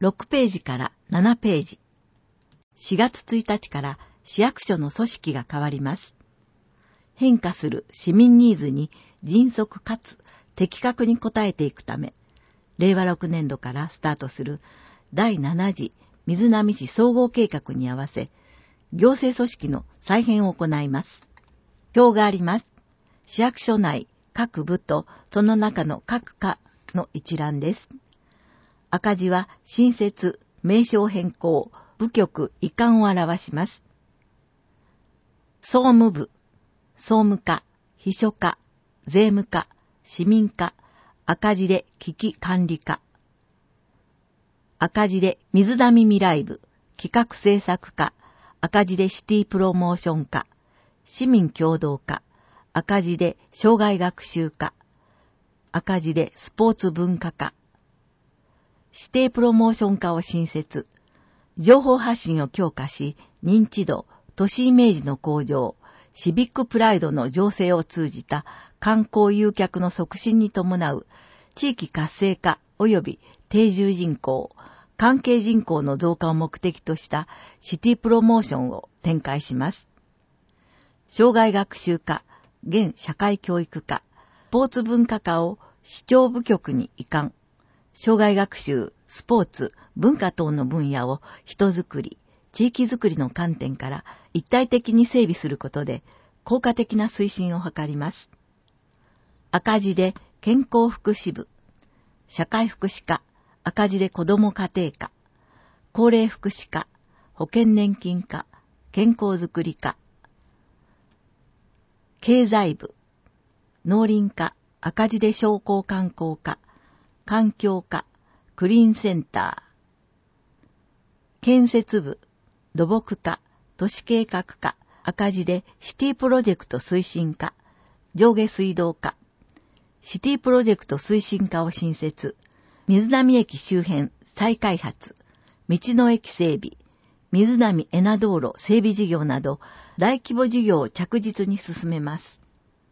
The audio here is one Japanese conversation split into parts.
6ページから7ページ。4月1日から市役所の組織が変わります。変化する市民ニーズに迅速かつ的確に応えていくため、令和6年度からスタートする第7次瑞浪市総合計画に合わせ、行政組織の再編を行います。表があります。市役所内各部とその中の各課の一覧です。赤字は新設、名称変更、部局移管を表します。総務部、総務課、秘書課、税務課、市民課、赤字で危機管理課。赤字で水浪未来部、企画政策課、赤字でシティプロモーション課、市民協同課、赤字で障害学習課、赤字でスポーツ文化課、指定プロモーション課を新設、情報発信を強化し、認知度、都市イメージの向上、シビックプライドの醸成を通じた観光誘客の促進に伴う地域活性化及び定住人口、関係人口の増加を目的としたシティプロモーションを展開します。障害学習課、現社会教育課、スポーツ文化課を市長部局に移管。障害学習、スポーツ、文化等の分野を人づくり、地域づくりの観点から一体的に整備することで効果的な推進を図ります。赤字で健康福祉部、社会福祉課、赤字で子ども家庭課、高齢福祉課、保険年金課、健康づくり課、経済部、農林課、赤字で商工観光課、環境課、クリーンセンター、建設部、土木課、都市計画課、赤字でシティプロジェクト推進課、上下水道課、シティプロジェクト推進課を新設、瑞浪駅周辺再開発、道の駅整備、瑞浪江名道路整備事業など大規模事業を着実に進めます。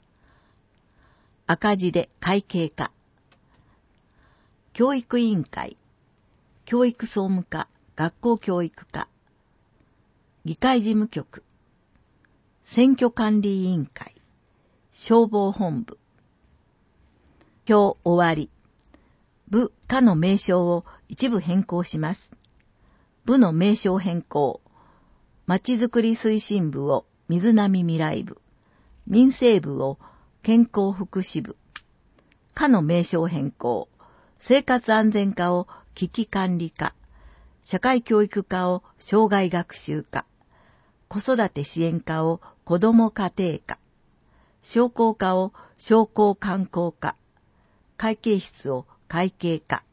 赤字で会計課、教育委員会、教育総務課、学校教育課、議会事務局、選挙管理委員会、消防本部。表終わり。部課の名称を一部変更します。部の名称変更。まちづくり推進部を瑞浪未来部、民生部を健康福祉部。課の名称変更。生活安全課を危機管理課、社会教育課を障害学習課、子育て支援課を子ども家庭課、商工課を商工観光課、会計室を会計課。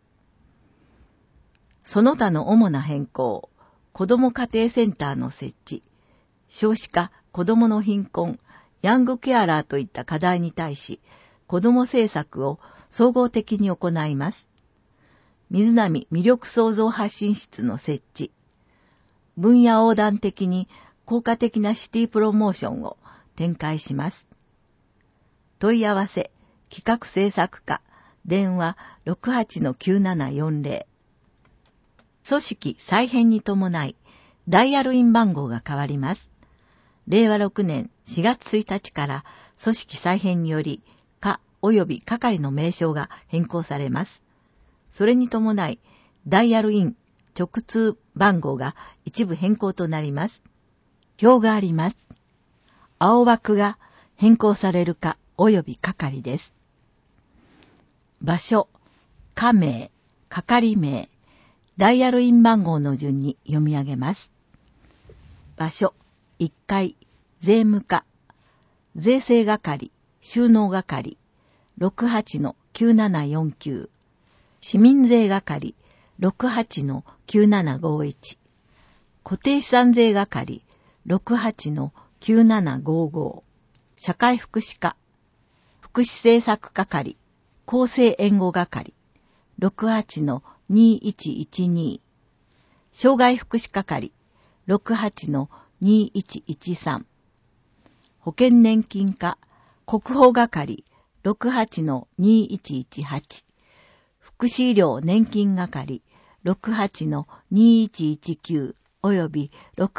その他の主な変更、子ども家庭センターの設置、少子化、子どもの貧困、ヤングケアラーといった課題に対し、子ども政策を総合的に行います。瑞浪魅力創造発信室の設置。分野横断的に効果的なシティプロモーションを展開します。問い合わせ、企画制作課、電話 68-9740。組織再編に伴い、ダイヤルイン番号が変わります。令和6年4月1日から組織再編により、課及び係の名称が変更されます。それに伴い、ダイヤルイン直通番号が一部変更となります。表があります。青枠が変更される課及び係です。場所、課名、係名、ダイヤルイン番号の順に読み上げます。場所、1階、税務課、税制係、収納係、68-9749、市民税係、68-9751、固定資産税係、68-9755、社会福祉課、福祉政策係、厚生援護係、68-2112、障害福祉係、68-2113、保険年金課、国保係、68-2118、福祉医療年金係、 68-2119および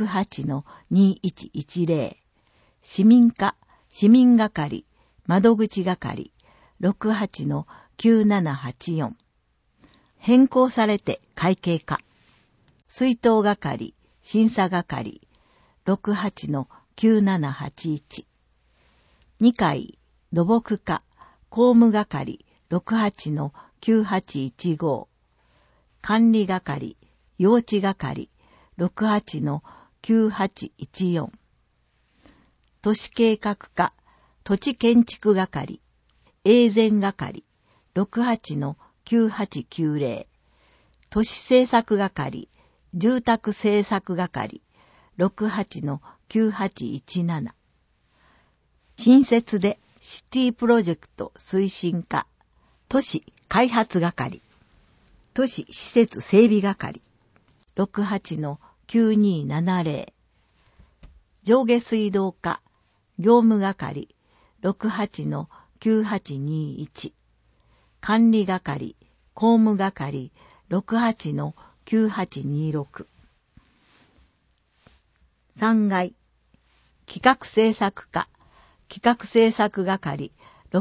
68-2110 市民課、市民係、窓口係 68-9784 変更されて会計課、出納係、審査係 68-9781 2階、土木課、公務係 68-9815 管理係、用地係 68-9814 都市計画課、土地建築係、営前係 68-9890 都市政策係、住宅政策係 68-9817 新設でシティプロジェクト推進課、都市開発係、都市施設整備係 68-9270 上下水道課、業務係 68-9821 管理係、公務係 68-9826 3階、企画政策課、企画政策係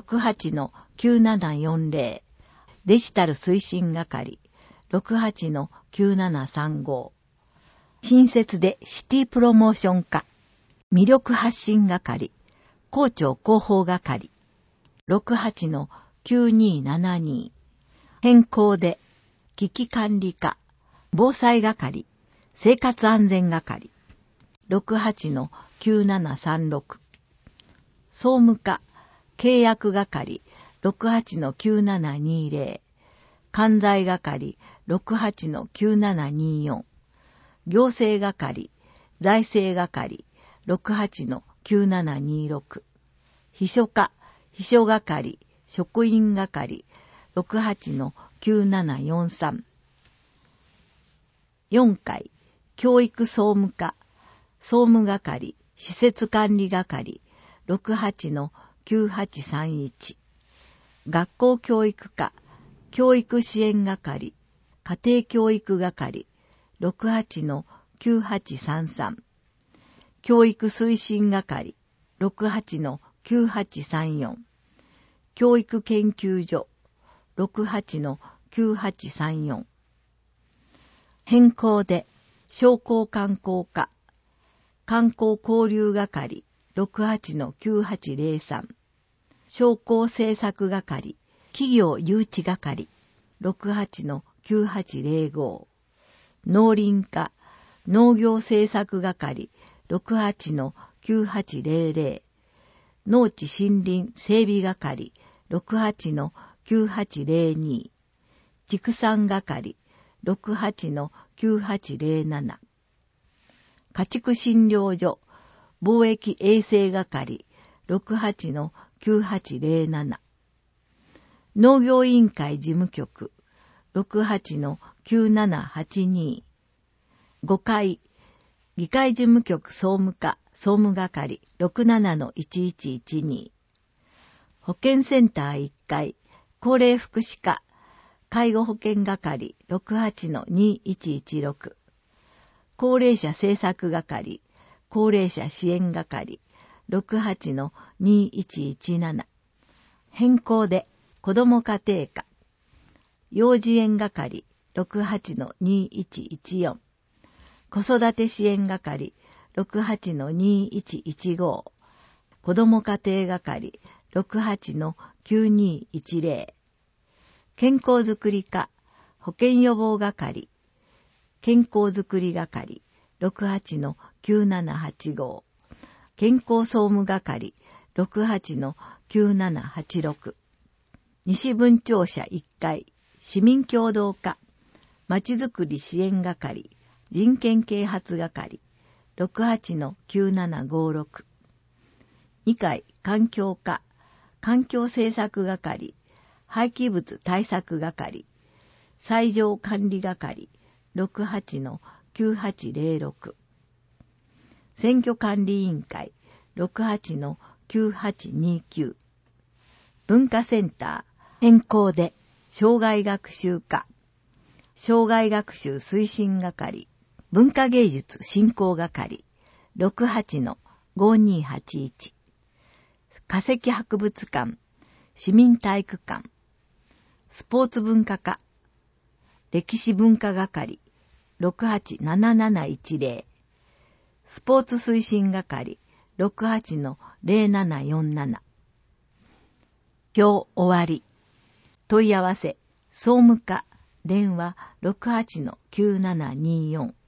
68-9740 デジタル推進係 68-9735 新設でシティプロモーション課、魅力発信係、校長広報係 68-9272 変更で危機管理課、防災係、生活安全係 68-9736 総務課、契約係 68-9720 関西係 68-9724 行政係、財政係 68-9726 秘書課、秘書係、職員係 68-9743 4階、教育総務課、総務係、施設管理係 68-9831 学校教育課、教育支援係、家庭教育係 68-9833 教育推進係 68-9834 教育研究所 68-9834 変更で商工観光課、観光交流係 68-9803 商工政策係、企業誘致係 68-9805 農林課、農業政策係 68-9800 農地森林整備係 68-9802 畜産係 68-9807 家畜診療所貿易衛生係 68-9807 農業委員会事務局 68-9782 5階、議会事務局総務課、総務係 67-1112 保健センター1階、高齢福祉課、介護保険係 68-2116 高齢者政策係、高齢者支援係 68-2117 変更で子ども家庭課、幼児園係 68-2114 子育て支援係 68-2115 子ども家庭係 68-9210 健康づくり課、保健予防係、健康づくり係 68-9785 健康総務係 68-9786 西分庁舎1階、市民協同課、まちづくり支援係、人権啓発係、68-9756 2階、環境課、環境政策係、廃棄物対策係、災上管理係、68-9806 選挙管理委員会、68-9829 文化センター、変更で障害学習課、 障害学習推進係、文化芸術振興係、68-5281、化石博物館、市民体育館、スポーツ文化課、歴史文化係、68-7710、スポーツ推進係、68-0747。今日終わり。問い合わせ、総務課、電話 68-9724。